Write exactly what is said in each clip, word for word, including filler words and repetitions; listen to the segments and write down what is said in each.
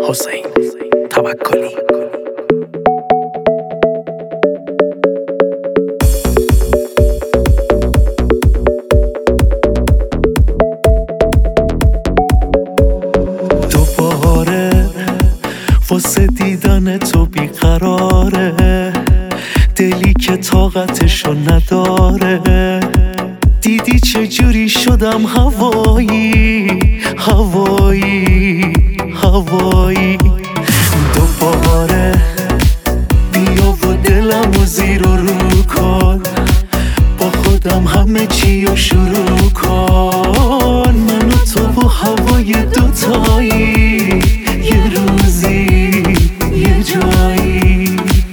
حسین توکلی. دوباره واسه دیدن تو بیقراره، دلی که طاقتشو نداره. دیدی چجوری شدم هوایی هوایی هوایی. دوباره بیا و دلمو زیر و رو کن، با خودم همه چی رو شروع کن. من و تو و هوای دوتایی، یه روزی یه جایی.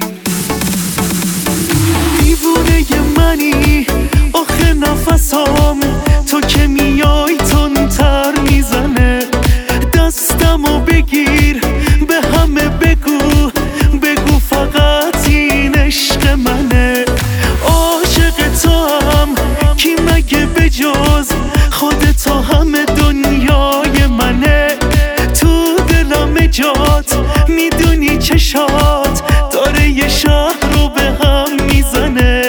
دیوونه منی آخه نفسام، تو که میای تندتر میزنه. دستمو بگیر به همه بگو، بگو فقط این عشق منه. عاشق تو هم کی مگه بجز خودت، همه دنیای منه. تو دلم جات میدونی چشات داره یه شهر رو به هم میزنه.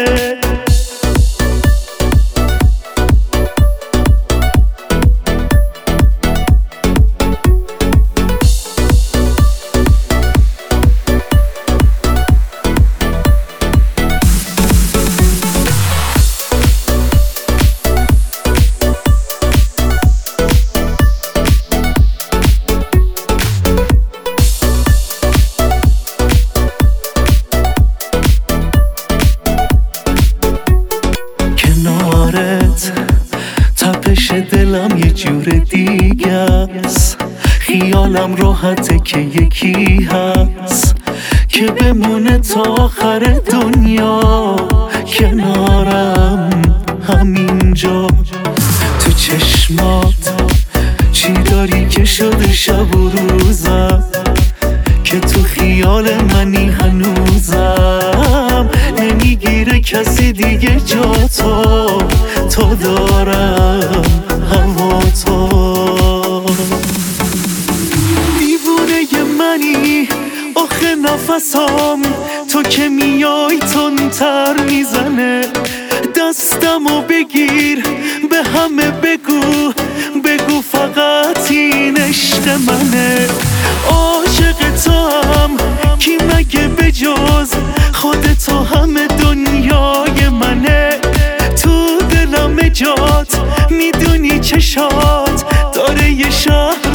تپش دلم یه جور دیگه است، خیالم راحته که یکی هست که بمونه تا آخر دنیا کنارم همینجا. تو چشمات چی داری که شده شب و روزم، که تو خیال منی هنوزم. نمیگیره کسی دیگه جا تو، تو دارم هوا تو. دیوونه منی آخه نفسام، تو که میای تندتر میزنه. دستمو بگیر به همه بگو، بگو فقط این عشق منه. عاشق تو هم کی مگه بجز خودت، همه دنیای منه. تو دلم جات میدونی چشات داره یه شهر